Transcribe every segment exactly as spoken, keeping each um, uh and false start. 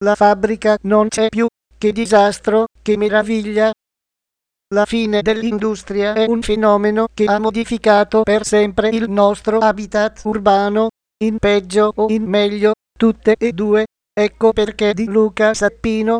La fabbrica non c'è più, che disastro, che meraviglia! La fine dell'industria è un fenomeno che ha modificato per sempre il nostro habitat urbano, in peggio o in meglio, tutte e due. Ecco perché di Luca Sappino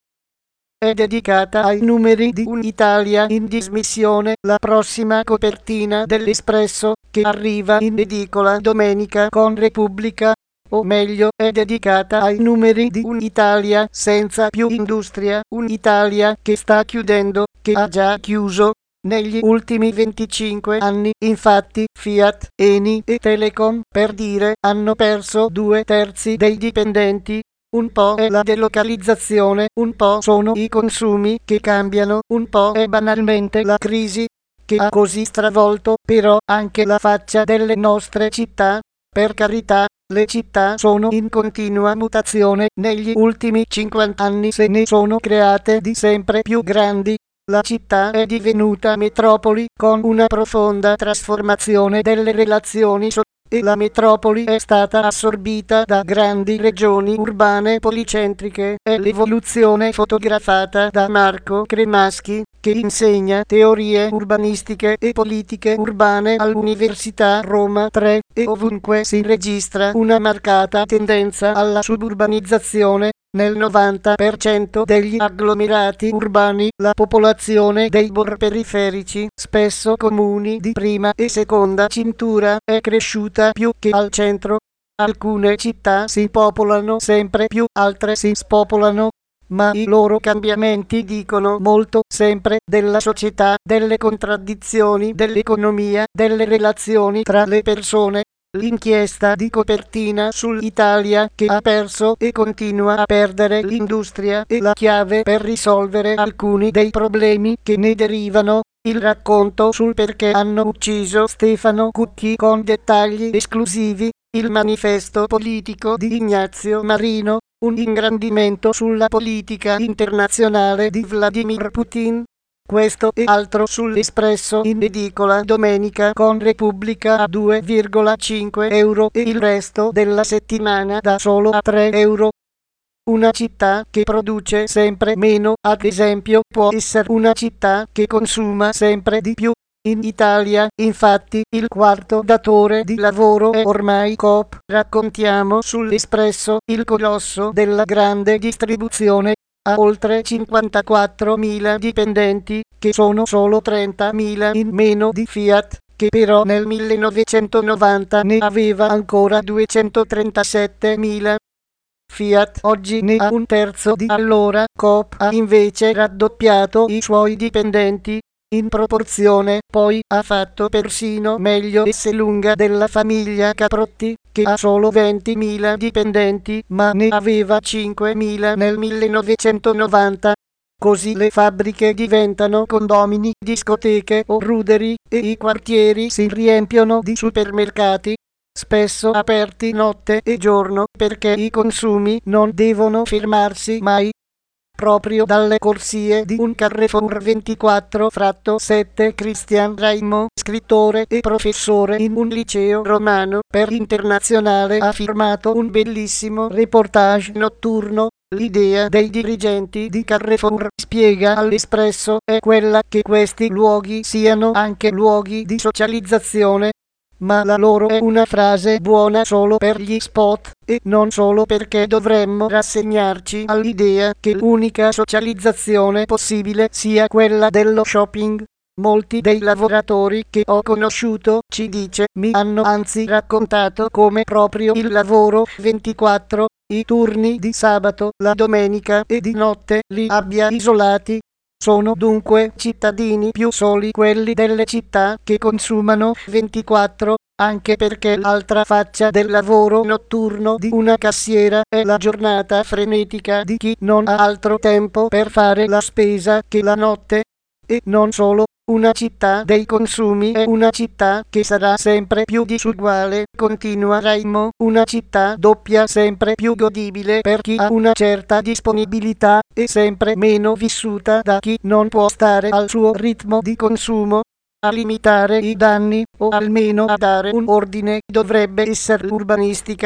è dedicata ai numeri di Un'Italia in dismissione, la prossima copertina dell'Espresso, che arriva in edicola domenica con Repubblica, o meglio è dedicata ai numeri di Un'Italia senza più industria, Un'Italia che sta chiudendo, che ha già chiuso. Negli ultimi venticinque anni, infatti, Fiat, Eni e Telecom, per dire, hanno perso due terzi dei dipendenti. Un po' è la delocalizzazione, un po' sono i consumi che cambiano, un po' è banalmente la crisi che ha così stravolto però anche la faccia delle nostre città. Per carità, le città sono in continua mutazione, negli ultimi cinquanta anni se ne sono create di sempre più grandi. La città è divenuta metropoli con una profonda trasformazione delle relazioni sociali e la metropoli è stata assorbita da grandi regioni urbane policentriche. È l'evoluzione fotografata da Marco Cremaschi, che insegna teorie urbanistiche e politiche urbane all'Università Roma tre, e ovunque si registra una marcata tendenza alla suburbanizzazione. Nel novanta per cento degli agglomerati urbani la popolazione dei bor periferici, spesso comuni di prima e seconda cintura, è cresciuta più che al centro. Alcune città si popolano sempre più, altre si spopolano, ma i loro cambiamenti dicono molto sempre della società, delle contraddizioni dell'economia, delle relazioni tra le persone. L'inchiesta di copertina sull'Italia che ha perso e continua a perdere l'industria è la chiave per risolvere alcuni dei problemi che ne derivano. Il racconto sul perché hanno ucciso Stefano Cucchi con dettagli esclusivi, il manifesto politico di Ignazio Marino, un ingrandimento sulla politica internazionale di Vladimir Putin. Questo e altro sull'Espresso in edicola domenica con Repubblica a due virgola cinque euro e il resto della settimana da solo a tre euro. Una città che produce sempre meno, ad esempio, può essere una città che consuma sempre di più. In Italia, infatti, il quarto datore di lavoro è ormai Coop. Raccontiamo sull'Espresso, il colosso della grande distribuzione. Ha oltre cinquantaquattromila dipendenti, che sono solo trentamila in meno di Fiat, che però nel millenovecentonovanta ne aveva ancora duecentotrentasettemila. Fiat oggi ne ha un terzo di allora, Coop ha invece raddoppiato i suoi dipendenti. In proporzione, poi, ha fatto persino meglio Esselunga della famiglia Caprotti, che ha solo ventimila dipendenti, ma ne aveva cinquemila nel millenovecentonovanta. Così le fabbriche diventano condomini, discoteche o ruderi, e i quartieri si riempiono di supermercati, spesso aperti notte e giorno, perché i consumi non devono fermarsi mai. Proprio dalle corsie di un Carrefour ventiquattro sette Christian Raimo, scrittore e professore in un liceo romano per Internazionale, ha firmato un bellissimo reportage notturno. L'idea dei dirigenti di Carrefour, spiega all'Espresso, è quella che questi luoghi siano anche luoghi di socializzazione. Ma la loro è una frase buona solo per gli spot, e non solo perché dovremmo rassegnarci all'idea che l'unica socializzazione possibile sia quella dello shopping. Molti dei lavoratori che ho conosciuto, ci dice, mi hanno anzi raccontato come proprio il lavoro ventiquattro, i turni di sabato, la domenica e di notte li abbia isolati. Sono dunque cittadini più soli quelli delle città che consumano ventiquattro, anche perché l'altra faccia del lavoro notturno di una cassiera è la giornata frenetica di chi non ha altro tempo per fare la spesa che la notte. E non solo. Una città dei consumi è una città che sarà sempre più disuguale, continua Raimo, una città doppia sempre più godibile per chi ha una certa disponibilità e sempre meno vissuta da chi non può stare al suo ritmo di consumo. A limitare i danni, o almeno a dare un ordine, dovrebbe essere l'urbanistica.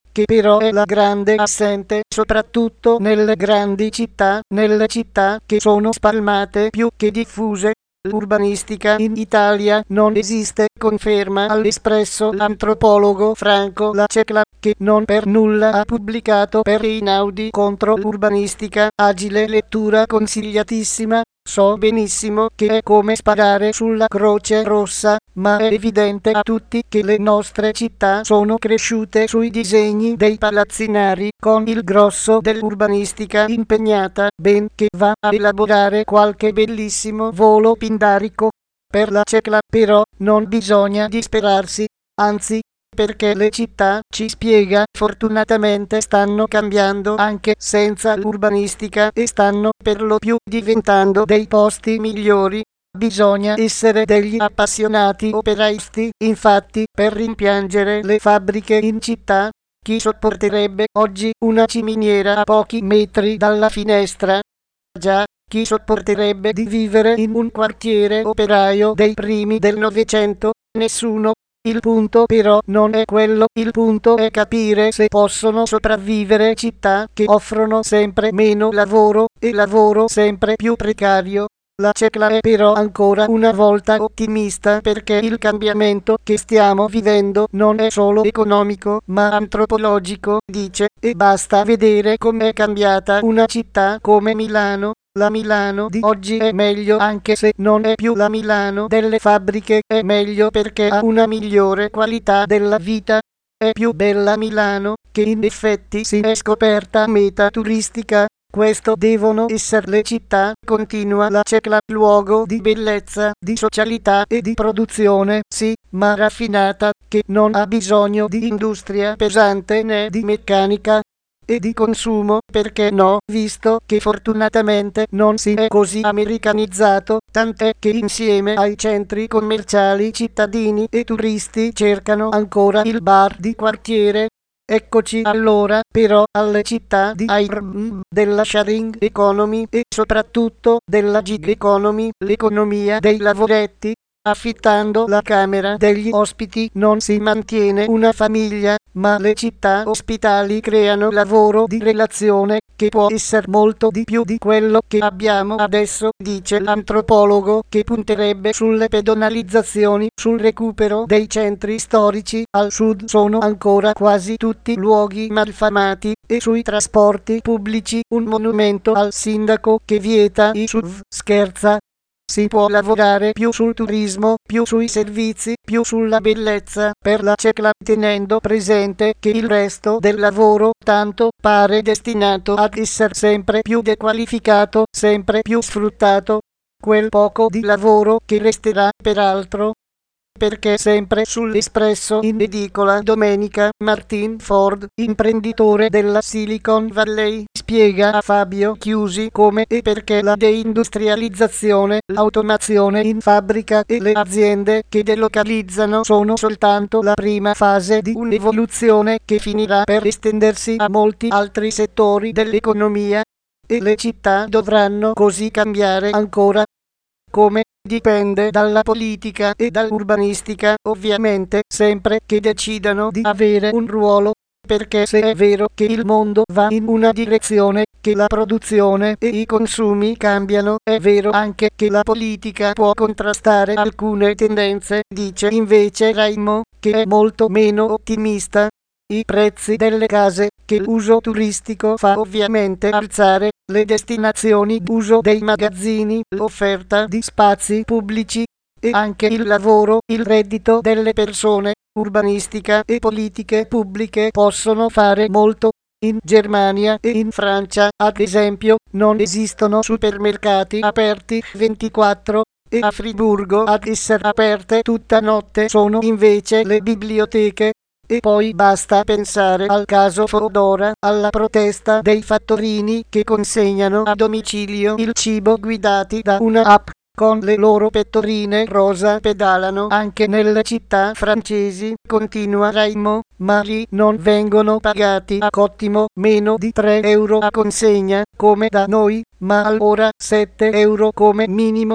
che però è la grande assente soprattutto nelle grandi città, nelle città che sono spalmate più che diffuse. L'urbanistica in Italia non esiste, conferma all'Espresso l'antropologo Franco Lacecla, che non per nulla ha pubblicato per Einaudi contro l'urbanistica, agile lettura consigliatissima. So benissimo che è come sparare sulla Croce Rossa, ma è evidente a tutti che le nostre città sono cresciute sui disegni dei palazzinari, con il grosso dell'urbanistica impegnata, ben che va a elaborare qualche bellissimo volo pindarico. Per la Cecla, però, non bisogna disperarsi, anzi, perché le città, ci spiega, fortunatamente stanno cambiando anche senza l'urbanistica e stanno per lo più diventando dei posti migliori. Bisogna essere degli appassionati operaisti, infatti, per rimpiangere le fabbriche in città. Chi sopporterebbe oggi una ciminiera a pochi metri dalla finestra? Già, chi sopporterebbe di vivere in un quartiere operaio dei primi del Novecento? Nessuno. Il punto però non è quello, il punto è capire se possono sopravvivere città che offrono sempre meno lavoro e lavoro sempre più precario. La Cecla è però ancora una volta ottimista perché il cambiamento che stiamo vivendo non è solo economico ma antropologico, dice, e basta vedere com'è cambiata una città come Milano. La Milano di oggi è meglio anche se non è più la Milano delle fabbriche, è meglio perché ha una migliore qualità della vita. È più bella Milano, che in effetti si è scoperta meta turistica. Questo devono essere le città, continua la Cecla, luogo di bellezza, di socialità e di produzione, sì, ma raffinata, che non ha bisogno di industria pesante né di meccanica e di consumo, perché no, visto che fortunatamente non si è così americanizzato, tant'è che insieme ai centri commerciali cittadini e turisti cercano ancora il bar di quartiere. Eccoci allora però alle città di air, della sharing economy e soprattutto della gig economy, l'economia dei lavoretti. Affittando la camera degli ospiti non si mantiene una famiglia, ma le città ospitali creano lavoro di relazione, che può essere molto di più di quello che abbiamo adesso, dice l'antropologo, che punterebbe sulle pedonalizzazioni, sul recupero dei centri storici. Al sud sono ancora quasi tutti luoghi malfamati, e sui trasporti pubblici un monumento al sindaco che vieta i S U V, scherza. Si può lavorare più sul turismo, più sui servizi, più sulla bellezza, per la Cecla, tenendo presente che il resto del lavoro tanto pare destinato ad essere sempre più dequalificato, sempre più sfruttato. Quel poco di lavoro che resterà, peraltro, perché sempre sull'Espresso in edicola domenica, Martin Ford, imprenditore della Silicon Valley, spiega a Fabio Chiusi come e perché la deindustrializzazione, l'automazione in fabbrica e le aziende che delocalizzano sono soltanto la prima fase di un'evoluzione che finirà per estendersi a molti altri settori dell'economia, e le città dovranno così cambiare ancora. Come? Dipende dalla politica e dall'urbanistica, ovviamente, sempre che decidano di avere un ruolo, perché se è vero che il mondo va in una direzione, che la produzione e i consumi cambiano, è vero anche che la politica può contrastare alcune tendenze, dice invece Raimo, che è molto meno ottimista. I prezzi delle case, che l'uso turistico fa ovviamente alzare, le destinazioni d'uso dei magazzini, l'offerta di spazi pubblici e anche il lavoro, il reddito delle persone, urbanistica e politiche pubbliche possono fare molto. In Germania e in Francia, ad esempio, non esistono supermercati aperti ventiquattro e a Friburgo ad essere aperte tutta notte sono invece le biblioteche. E poi basta pensare al caso Fodora, alla protesta dei fattorini che consegnano a domicilio il cibo guidati da una app. Con le loro pettorine rosa pedalano anche nelle città francesi, continua Raimo, ma lì non vengono pagati a cottimo meno di tre euro a consegna, come da noi, ma allora sette euro come minimo.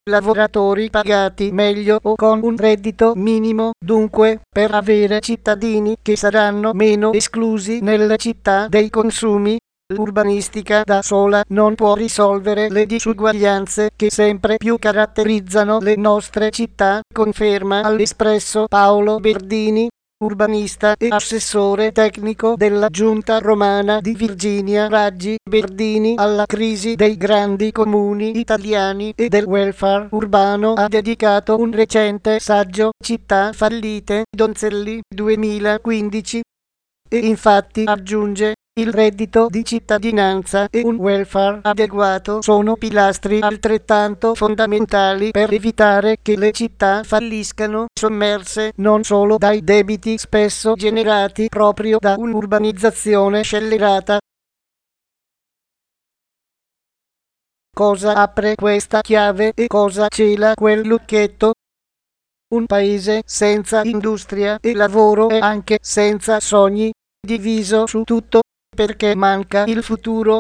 lavoratori pagati meglio o con un reddito minimo, dunque, per avere cittadini che saranno meno esclusi nelle città dei consumi. L'urbanistica da sola non può risolvere le disuguaglianze che sempre più caratterizzano le nostre città, conferma all'Espresso Paolo Berdini, urbanista e assessore tecnico della Giunta Romana di Virginia Raggi. Berdini alla crisi dei grandi comuni italiani e del welfare urbano ha dedicato un recente saggio, Città fallite, Donzelli, duemilaquindici. E infatti aggiunge: il reddito di cittadinanza e un welfare adeguato sono pilastri altrettanto fondamentali per evitare che le città falliscano, sommerse non solo dai debiti spesso generati proprio da un'urbanizzazione scellerata. Cosa apre questa chiave e cosa cela quel lucchetto? Un paese senza industria e lavoro è anche senza sogni, diviso su tutto, perché manca il futuro.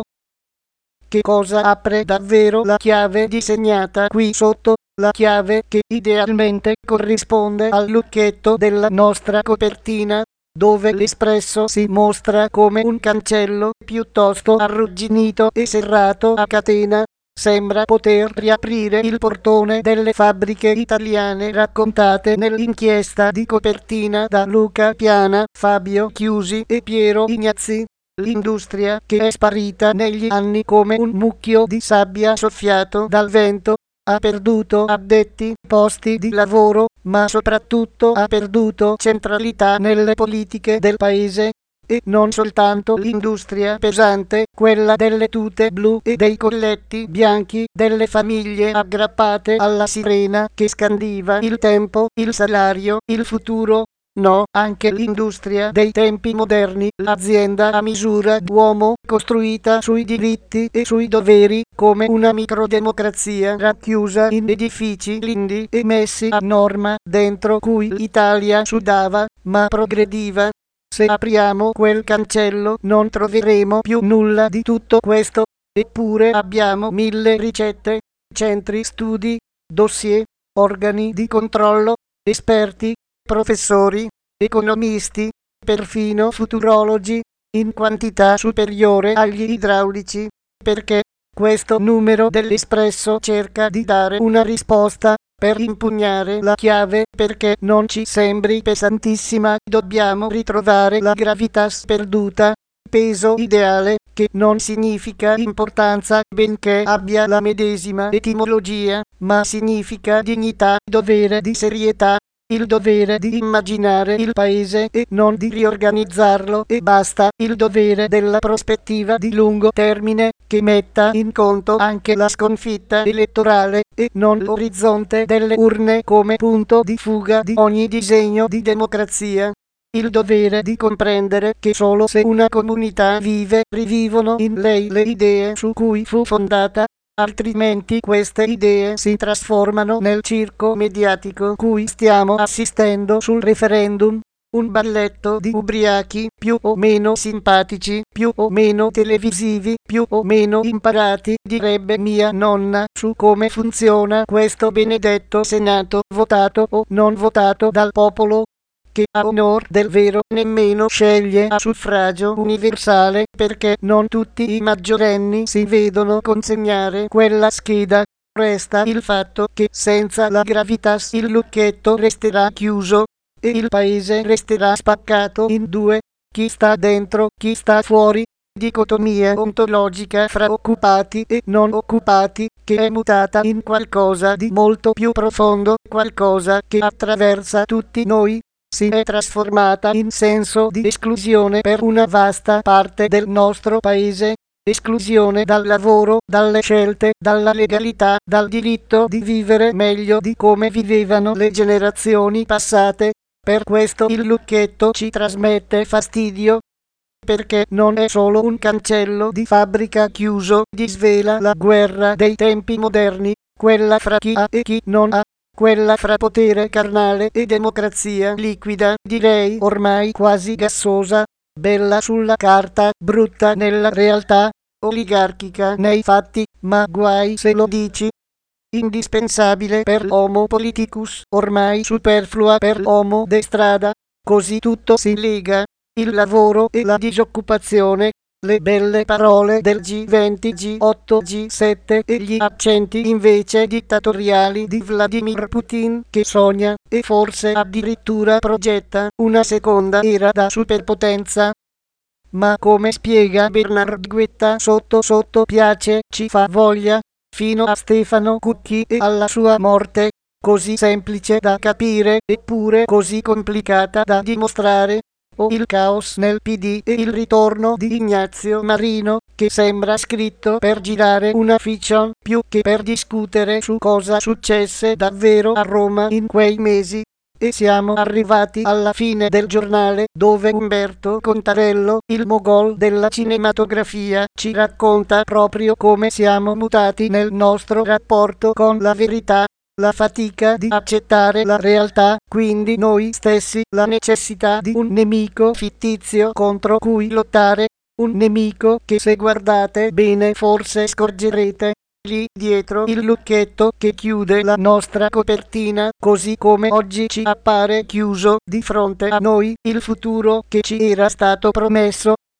Che cosa apre davvero la chiave disegnata qui sotto, la chiave che idealmente corrisponde al lucchetto della nostra copertina, dove l'Espresso si mostra come un cancello piuttosto arrugginito e serrato a catena. Sembra poter riaprire il portone delle fabbriche italiane raccontate nell'inchiesta di copertina da Luca Piana, Fabio Chiusi e Piero Ignazzi. L'industria, che è sparita negli anni come un mucchio di sabbia soffiato dal vento, ha perduto addetti, posti di lavoro, ma soprattutto ha perduto centralità nelle politiche del paese. E non soltanto l'industria pesante, quella delle tute blu e dei colletti bianchi, delle famiglie aggrappate alla sirena che scandiva il tempo, il salario, il futuro. No, anche l'industria dei tempi moderni, l'azienda a misura d'uomo, costruita sui diritti e sui doveri, come una microdemocrazia racchiusa in edifici lindi e messi a norma, dentro cui l'Italia sudava, ma progrediva. Se apriamo quel cancello non troveremo più nulla di tutto questo, eppure abbiamo mille ricette, centri studi, dossier, organi di controllo, esperti, professori, economisti, perfino futurologi, in quantità superiore agli idraulici, perché questo numero dell'Espresso cerca di dare una risposta. Per impugnare la chiave, perché non ci sembri pesantissima, dobbiamo ritrovare la gravitas perduta, peso ideale, che non significa importanza, benché abbia la medesima etimologia, ma significa dignità, dovere di serietà, il dovere di immaginare il paese e non di riorganizzarlo, e basta, il dovere della prospettiva di lungo termine, che metta in conto anche la sconfitta elettorale, e non l'orizzonte delle urne come punto di fuga di ogni disegno di democrazia. Il dovere di comprendere che solo se una comunità vive, rivivono in lei le idee su cui fu fondata, altrimenti queste idee si trasformano nel circo mediatico cui stiamo assistendo sul referendum. Un balletto di ubriachi, più o meno simpatici, più o meno televisivi, più o meno imparati, direbbe mia nonna, su come funziona questo benedetto Senato, votato o non votato dal popolo, che a onor del vero nemmeno sceglie a suffragio universale, perché non tutti i maggiorenni si vedono consegnare quella scheda. Resta il fatto che senza la gravitas il lucchetto resterà chiuso, e il paese resterà spaccato in due, chi sta dentro, chi sta fuori, dicotomia ontologica fra occupati e non occupati, che è mutata in qualcosa di molto più profondo, qualcosa che attraversa tutti noi, si è trasformata in senso di esclusione per una vasta parte del nostro paese, esclusione dal lavoro, dalle scelte, dalla legalità, dal diritto di vivere meglio di come vivevano le generazioni passate. Per questo il lucchetto ci trasmette fastidio, perché non è solo un cancello di fabbrica chiuso, disvela la guerra dei tempi moderni, quella fra chi ha e chi non ha, quella fra potere carnale e democrazia liquida, direi ormai quasi gassosa, bella sulla carta, brutta nella realtà, oligarchica nei fatti, ma guai se lo dici. indispensabile per l'homo politicus, ormai superflua per l'homo de strada. Così tutto si lega, il lavoro e la disoccupazione, le belle parole del G venti, G otto, G sette e gli accenti invece dittatoriali di Vladimir Putin, che sogna, e forse addirittura progetta, una seconda era da superpotenza. Ma come spiega Bernard Guetta, sotto sotto piace, ci fa voglia, fino a Stefano Cucchi e alla sua morte, così semplice da capire eppure così complicata da dimostrare. O il caos nel P D e il ritorno di Ignazio Marino, che sembra scritto per girare una fiction più che per discutere su cosa successe davvero a Roma in quei mesi. E siamo arrivati alla fine del giornale, dove Umberto Contarello, il mogol della cinematografia, ci racconta proprio come siamo mutati nel nostro rapporto con la verità, la fatica di accettare la realtà, quindi noi stessi, la necessità di un nemico fittizio contro cui lottare, un nemico che, se guardate bene, forse scorgerete lì dietro il lucchetto che chiude la nostra copertina, così come oggi ci appare chiuso di fronte a noi il futuro che ci era stato promesso.